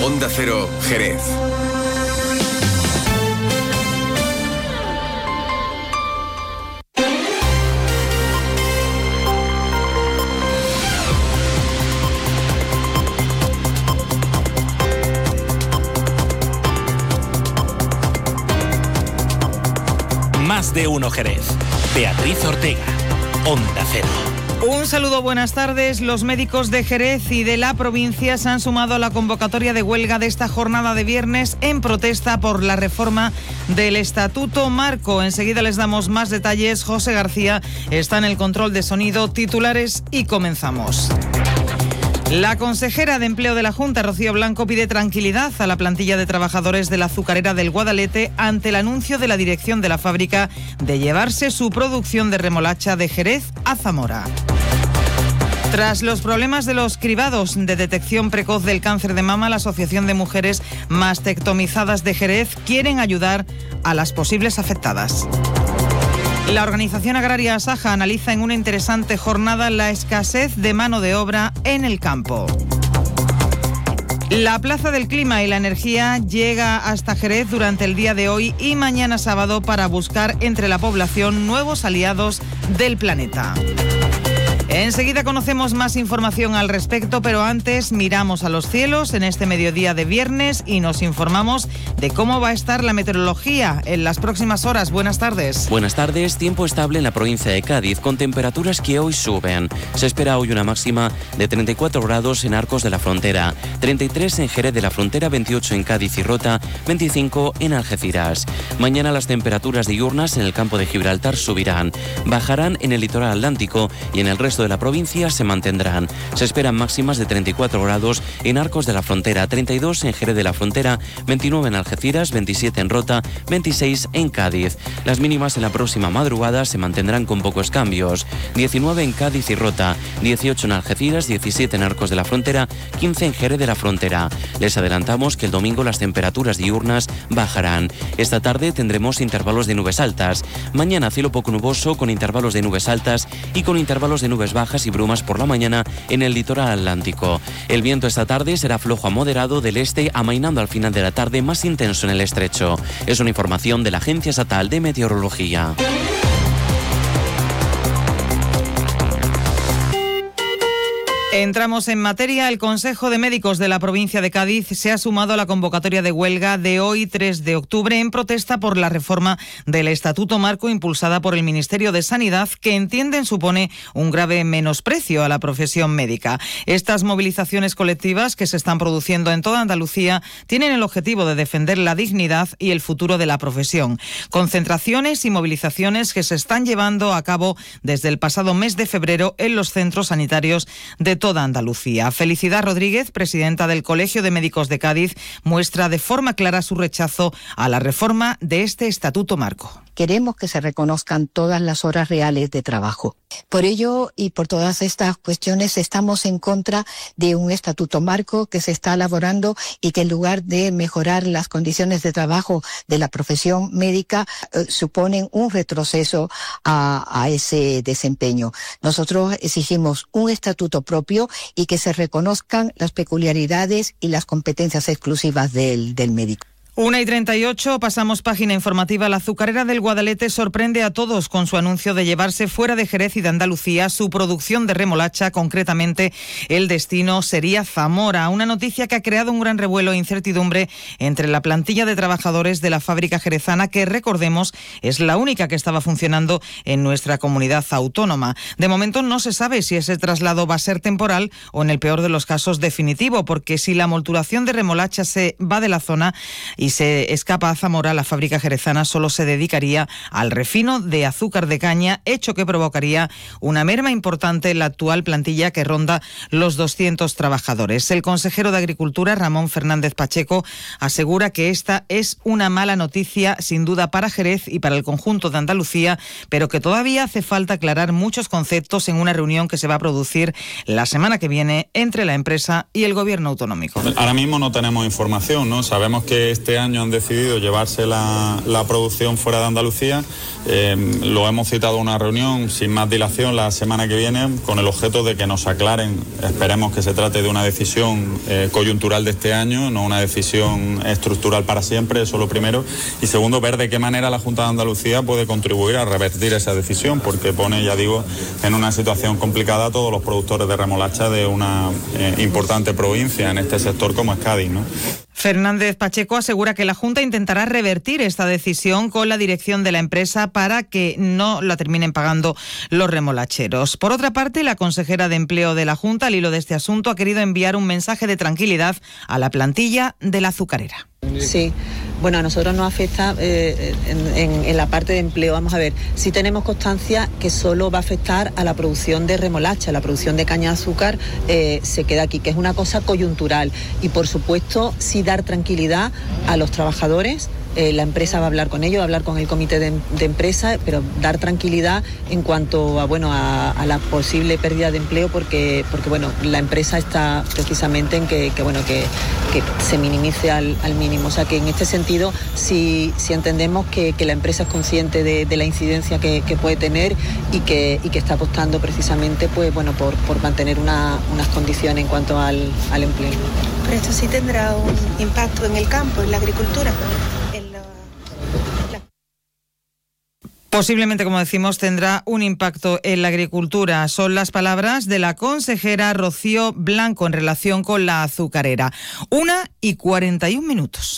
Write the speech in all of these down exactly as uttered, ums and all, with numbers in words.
Onda Cero, Jerez. Más de uno Jerez. Beatriz Ortega, Onda Cero. Un saludo, buenas tardes. Los médicos de Jerez y de la provincia se han sumado a la convocatoria de huelga de esta jornada de viernes en protesta por la reforma del Estatuto Marco. Enseguida les damos más detalles. José García está en el control de sonido, titulares y comenzamos. La consejera de Empleo de la Junta, Rocío Blanco, pide tranquilidad a la plantilla de trabajadores de la azucarera del Guadalete ante el anuncio de la dirección de la fábrica de llevarse su producción de remolacha de Jerez a Zamora. Tras los problemas de los cribados de detección precoz del cáncer de mama, la Asociación de Mujeres Mastectomizadas de Jerez quieren ayudar a las posibles afectadas. La organización agraria Asaja analiza en una interesante jornada la escasez de mano de obra en el campo. La Plaza del Clima y la Energía llega hasta Jerez durante el día de hoy y mañana sábado para buscar entre la población nuevos aliados del planeta. Enseguida conocemos más información al respecto, pero antes miramos a los cielos en este mediodía de viernes y nos informamos de cómo va a estar la meteorología en las próximas horas. Buenas tardes. Buenas tardes. Tiempo estable en la provincia de Cádiz con temperaturas que hoy suben. Se espera hoy una máxima de treinta y cuatro grados en Arcos de la Frontera, treinta y tres en Jerez de la Frontera, veintiocho en Cádiz y Rota, veinticinco en Algeciras. Mañana las temperaturas diurnas en el campo de Gibraltar subirán. Bajarán en el litoral atlántico y en el resto de la provincia se mantendrán. Se esperan máximas de treinta y cuatro grados en Arcos de la Frontera, treinta y dos en Jerez de la Frontera, veintinueve en Algeciras, veintisiete en Rota, veintiséis en Cádiz. Las mínimas en la próxima madrugada se mantendrán con pocos cambios. diecinueve en Cádiz y Rota, dieciocho en Algeciras, diecisiete en Arcos de la Frontera, quince en Jerez de la Frontera. Les adelantamos que el domingo las temperaturas diurnas bajarán. Esta tarde tendremos intervalos de nubes altas. Mañana cielo poco nuboso con intervalos de nubes altas y con intervalos de nubes bajas y brumas por la mañana en el litoral atlántico. El viento esta tarde será flojo a moderado del este, amainando al final de la tarde más intenso en el estrecho. Es una información de la Agencia Estatal de Meteorología. Entramos en materia. El Consejo de Médicos de la provincia de Cádiz se ha sumado a la convocatoria de huelga de hoy, tres de octubre, en protesta por la reforma del Estatuto Marco impulsada por el Ministerio de Sanidad, que entienden supone un grave menosprecio a la profesión médica. Estas movilizaciones colectivas que se están produciendo en toda Andalucía tienen el objetivo de defender la dignidad y el futuro de la profesión. Concentraciones y movilizaciones que se están llevando a cabo desde el pasado mes de febrero en los centros sanitarios de toda Andalucía. Felicidad Rodríguez, presidenta del Colegio de Médicos de Cádiz, muestra de forma clara su rechazo a la reforma de este Estatuto Marco. Queremos que se reconozcan todas las horas reales de trabajo. Por ello y por todas estas cuestiones estamos en contra de un estatuto marco que se está elaborando y que en lugar de mejorar las condiciones de trabajo de la profesión médica eh, suponen un retroceso a, a ese desempeño. Nosotros exigimos un estatuto propio y que se reconozcan las peculiaridades y las competencias exclusivas del, del médico. una y treinta y ocho, pasamos página informativa. La azucarera del Guadalete sorprende a todos con su anuncio de llevarse fuera de Jerez y de Andalucía su producción de remolacha. Concretamente, el destino sería Zamora. Una noticia que ha creado un gran revuelo e incertidumbre entre la plantilla de trabajadores de la fábrica jerezana, que, recordemos, es la única que estaba funcionando en nuestra comunidad autónoma. De momento no se sabe si ese traslado va a ser temporal o, en el peor de los casos, definitivo, porque si la molturación de remolacha se va de la zona y se escapa a Zamora, la fábrica jerezana solo se dedicaría al refino de azúcar de caña, hecho que provocaría una merma importante en la actual plantilla, que ronda los doscientos trabajadores. El consejero de Agricultura, Ramón Fernández Pacheco, asegura que esta es una mala noticia, sin duda, para Jerez y para el conjunto de Andalucía, pero que todavía hace falta aclarar muchos conceptos en una reunión que se va a producir la semana que viene entre la empresa y el gobierno autonómico. Ahora mismo no tenemos información, ¿no? Sabemos que este año han decidido llevarse la, la producción fuera de Andalucía. Eh, lo hemos citado a una reunión sin más dilación la semana que viene con el objeto de que nos aclaren. Esperemos que se trate de una decisión eh, coyuntural de este año, no una decisión estructural para siempre, eso es lo primero. Y segundo, ver de qué manera la Junta de Andalucía puede contribuir a revertir esa decisión, porque pone, ya digo, en una situación complicada a todos los productores de remolacha de una eh, importante provincia en este sector como es Cádiz, ¿no? Fernández Pacheco asegura que la Junta intentará revertir esta decisión con la dirección de la empresa para que no la terminen pagando los remolacheros. Por otra parte, la consejera de Empleo de la Junta, al hilo de este asunto, ha querido enviar un mensaje de tranquilidad a la plantilla de la azucarera. Sí, bueno, a nosotros nos afecta eh, en, en, en la parte de empleo. Vamos a ver, sí tenemos constancia que solo va a afectar a la producción de remolacha, la producción de caña de azúcar eh, se queda aquí, que es una cosa coyuntural. Y por supuesto, sí dar tranquilidad a los trabajadores. Eh, la empresa va a hablar con ellos, va a hablar con el comité de, de empresa, pero dar tranquilidad en cuanto a bueno a, a la posible pérdida de empleo, porque porque bueno la empresa está precisamente en que, que bueno que, que se minimice al, al mínimo. O sea que en este sentido sí, sí entendemos que, que la empresa es consciente de, de la incidencia que, que puede tener y que, y que está apostando precisamente pues bueno por, por mantener una, unas condiciones en cuanto al, al empleo. Pero esto sí tendrá un impacto en el campo, en la agricultura. Posiblemente, como decimos, tendrá un impacto en la agricultura. Son las palabras de la consejera Rocío Blanco en relación con la azucarera. Una y cuarenta y un minutos.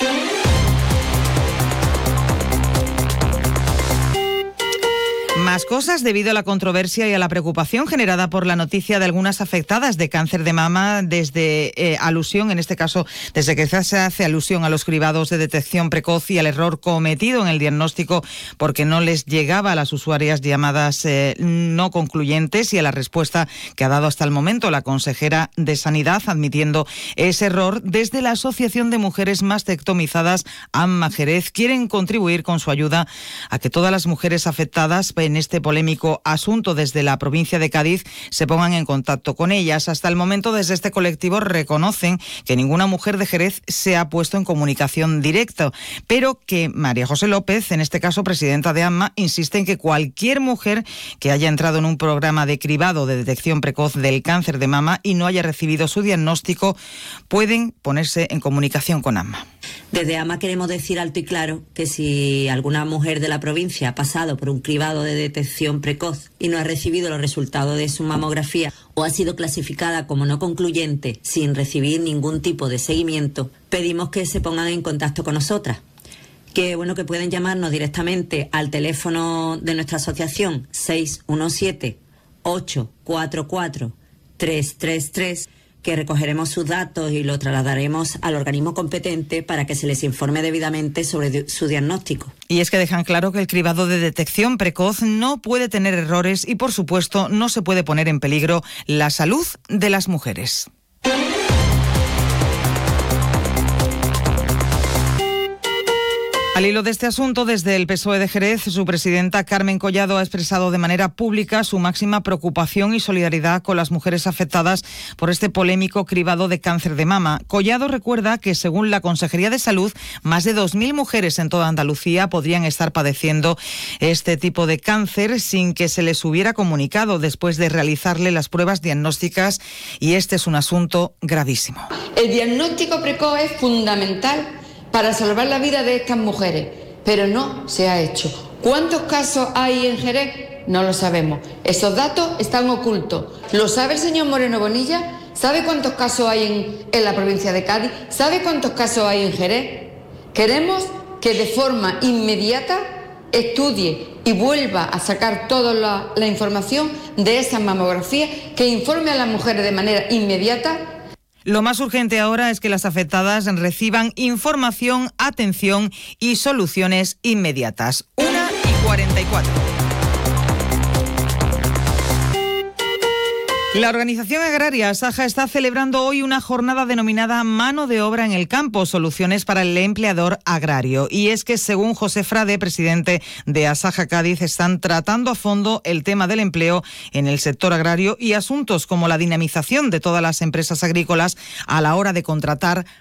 Más cosas debido a la controversia y a la preocupación generada por la noticia de algunas afectadas de cáncer de mama desde eh, alusión, en este caso, desde que se hace alusión a los cribados de detección precoz y al error cometido en el diagnóstico porque no les llegaba a las usuarias llamadas eh, no concluyentes y a la respuesta que ha dado hasta el momento la consejera de Sanidad admitiendo ese error. Desde la Asociación de Mujeres Mastectomizadas, AMMA Jerez, quieren contribuir con su ayuda a que todas las mujeres afectadas en este polémico asunto desde la provincia de Cádiz se pongan en contacto con ellas. Hasta el momento, desde este colectivo reconocen que ninguna mujer de Jerez se ha puesto en comunicación directa, pero que María José López, en este caso presidenta de AMMA, insiste en que cualquier mujer que haya entrado en un programa de cribado de detección precoz del cáncer de mama y no haya recibido su diagnóstico pueden ponerse en comunicación con AMMA. Desde AMMA queremos decir alto y claro que si alguna mujer de la provincia ha pasado por un cribado de detección precoz y no ha recibido los resultados de su mamografía o ha sido clasificada como no concluyente sin recibir ningún tipo de seguimiento, pedimos que se pongan en contacto con nosotras. Que bueno, que pueden llamarnos directamente al teléfono de nuestra asociación seis uno siete, ocho cuatro cuatro, tres tres tres, que recogeremos sus datos y lo trasladaremos al organismo competente para que se les informe debidamente sobre su diagnóstico. Y es que dejan claro que el cribado de detección precoz no puede tener errores y, por supuesto, no se puede poner en peligro la salud de las mujeres. Al hilo de este asunto, desde el P S O E de Jerez, su presidenta Carmen Collado ha expresado de manera pública su máxima preocupación y solidaridad con las mujeres afectadas por este polémico cribado de cáncer de mama. Collado recuerda que, según la Consejería de Salud, más de dos mil mujeres en toda Andalucía podrían estar padeciendo este tipo de cáncer sin que se les hubiera comunicado después de realizarle las pruebas diagnósticas, y este es un asunto gravísimo. El diagnóstico precoz es fundamental para salvar la vida de estas mujeres, pero no se ha hecho. ¿Cuántos casos hay en Jerez? No lo sabemos. Esos datos están ocultos. ¿Lo sabe el señor Moreno Bonilla? ¿Sabe cuántos casos hay en, en la provincia de Cádiz? ¿Sabe cuántos casos hay en Jerez? Queremos que de forma inmediata estudie y vuelva a sacar toda la, la información de esas mamografías, que informe a las mujeres de manera inmediata. Lo más urgente ahora es que las afectadas reciban información, atención y soluciones inmediatas. Una y cuarenta y cuatro. La organización agraria Asaja está celebrando hoy una jornada denominada Mano de Obra en el Campo, soluciones para el empleador agrario. Y es que, según José Frade, presidente de Asaja Cádiz, están tratando a fondo el tema del empleo en el sector agrario y asuntos como la dinamización de todas las empresas agrícolas a la hora de contratar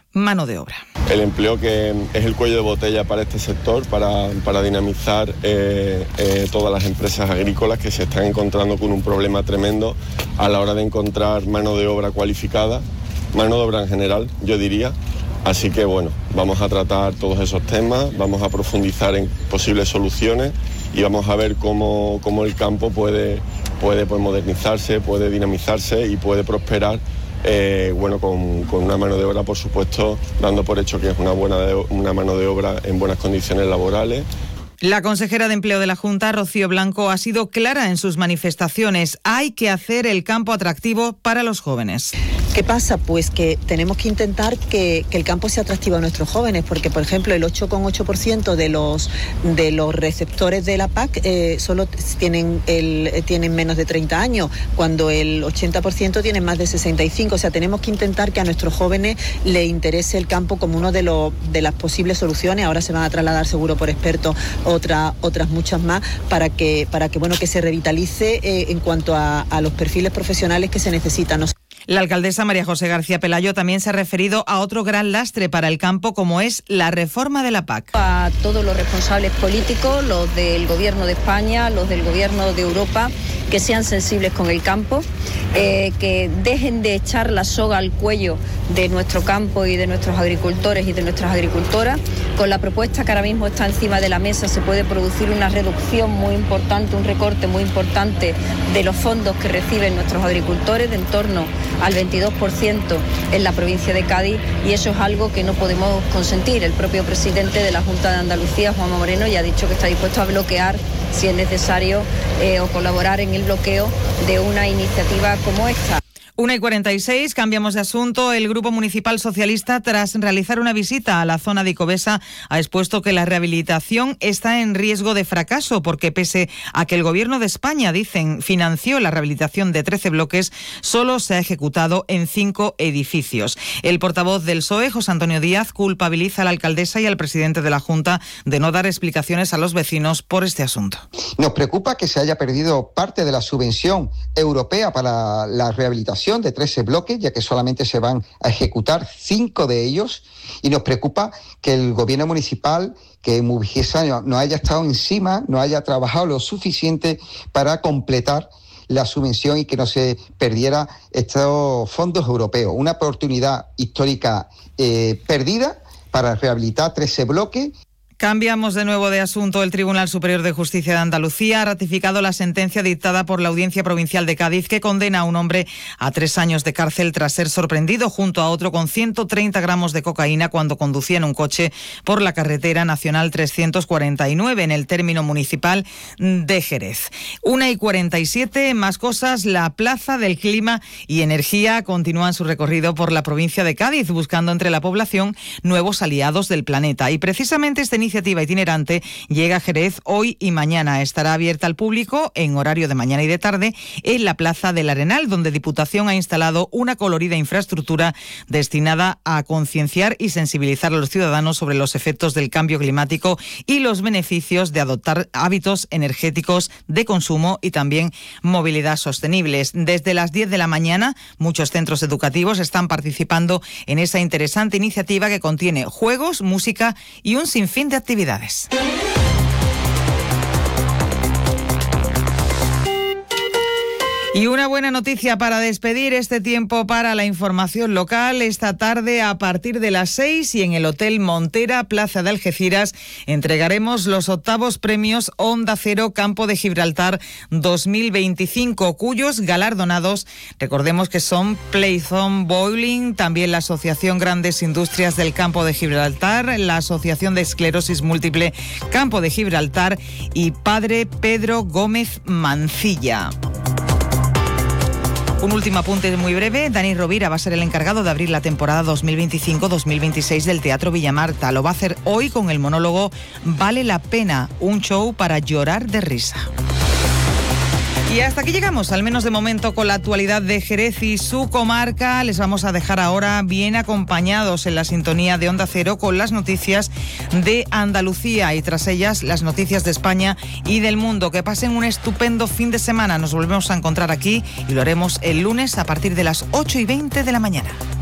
mano de obra. El empleo que es el cuello de botella para este sector, para, para dinamizar eh, eh, todas las empresas agrícolas que se están encontrando con un problema tremendo a la hora de encontrar mano de obra cualificada, mano de obra en general, yo diría. Así que bueno, vamos a tratar todos esos temas, vamos a profundizar en posibles soluciones y vamos a ver cómo, cómo el campo puede, puede pues, modernizarse, puede dinamizarse y puede prosperar. Eh, bueno, con, con una mano de obra, por supuesto, dando por hecho que es una buena de, una mano de obra en buenas condiciones laborales. La consejera de Empleo de la Junta, Rocío Blanco, ha sido clara en sus manifestaciones. Hay que hacer el campo atractivo para los jóvenes. ¿Qué pasa? Pues que tenemos que intentar que, que el campo sea atractivo a nuestros jóvenes, porque, por ejemplo, el ocho coma ocho por ciento de los, de los receptores de la P A C eh, solo tienen, el, tienen menos de treinta años, cuando el ochenta por ciento tienen más de sesenta y cinco. O sea, tenemos que intentar que a nuestros jóvenes les interese el campo como uno de, los, de las posibles soluciones. Ahora se van a trasladar seguro por expertos Otra, otras muchas más para que para que bueno que se revitalice eh, en cuanto a, a los perfiles profesionales que se necesitan. La alcaldesa María José García Pelayo también se ha referido a otro gran lastre para el campo, como es la reforma de la P A C. A todos los responsables políticos, los del Gobierno de España, los del Gobierno de Europa, que sean sensibles con el campo, eh, que dejen de echar la soga al cuello de nuestro campo y de nuestros agricultores y de nuestras agricultoras. Con la propuesta que ahora mismo está encima de la mesa se puede producir una reducción muy importante, un recorte muy importante de los fondos que reciben nuestros agricultores, de en torno al veintidós por ciento en la provincia de Cádiz, y eso es algo que no podemos consentir. El propio presidente de la Junta de Andalucía, Juanma Moreno, ya ha dicho que está dispuesto a bloquear, si es necesario, eh, o colaborar en el bloqueo de una iniciativa como esta. una y cuarenta y seis, cambiamos de asunto. El Grupo Municipal Socialista, tras realizar una visita a la zona de Icovesa, ha expuesto que la rehabilitación está en riesgo de fracaso, porque pese a que el Gobierno de España, dicen, financió la rehabilitación de trece bloques, solo se ha ejecutado en cinco edificios. El portavoz del P S O E, José Antonio Díaz, culpabiliza a la alcaldesa y al presidente de la Junta de no dar explicaciones a los vecinos por este asunto. Nos preocupa que se haya perdido parte de la subvención europea para la rehabilitación de trece bloques, ya que solamente se van a ejecutar cinco de ellos, y nos preocupa que el gobierno municipal, que en muchos años no haya estado encima, no haya trabajado lo suficiente para completar la subvención y que no se perdiera estos fondos europeos. Una oportunidad histórica eh, perdida para rehabilitar trece bloques. Cambiamos de nuevo de asunto. El Tribunal Superior de Justicia de Andalucía ha ratificado la sentencia dictada por la Audiencia Provincial de Cádiz, que condena a un hombre a tres años de cárcel tras ser sorprendido junto a otro con ciento treinta gramos de cocaína cuando conducía en un coche por la carretera nacional trescientos cuarenta y nueve en el término municipal de Jerez. una y cuarenta y siete, más cosas. La Plaza del Clima y Energía continúa su recorrido por la provincia de Cádiz, buscando entre la población nuevos aliados del planeta. Y precisamente esta iniciativa iniciativa itinerante llega a Jerez hoy y mañana. Estará abierta al público en horario de mañana y de tarde en la Plaza del Arenal, donde Diputación ha instalado una colorida infraestructura destinada a concienciar y sensibilizar a los ciudadanos sobre los efectos del cambio climático y los beneficios de adoptar hábitos energéticos de consumo y también movilidad sostenibles. Desde las diez de la mañana, muchos centros educativos están participando en esa interesante iniciativa que contiene juegos, música y un sinfín de actividades. Y una buena noticia para despedir este tiempo para la información local. Esta tarde, a partir de las seis, y en el Hotel Montera, Plaza de Algeciras, entregaremos los octavos premios Onda Cero Campo de Gibraltar dos mil veinticinco, cuyos galardonados, recordemos que son Playzone Bowling, también la Asociación Grandes Industrias del Campo de Gibraltar, la Asociación de Esclerosis Múltiple Campo de Gibraltar y Padre Pedro Gómez Mancilla. Un último apunte muy breve. Dani Rovira va a ser el encargado de abrir la temporada dos mil veinticinco dos mil veintiséis del Teatro Villamarta. Lo va a hacer hoy con el monólogo Vale la pena, un show para llorar de risa. Y hasta aquí llegamos, al menos de momento, con la actualidad de Jerez y su comarca. Les vamos a dejar ahora bien acompañados en la sintonía de Onda Cero con las noticias de Andalucía y tras ellas las noticias de España y del mundo. Que pasen un estupendo fin de semana. Nos volvemos a encontrar aquí y lo haremos el lunes a partir de las ocho y veinte de la mañana.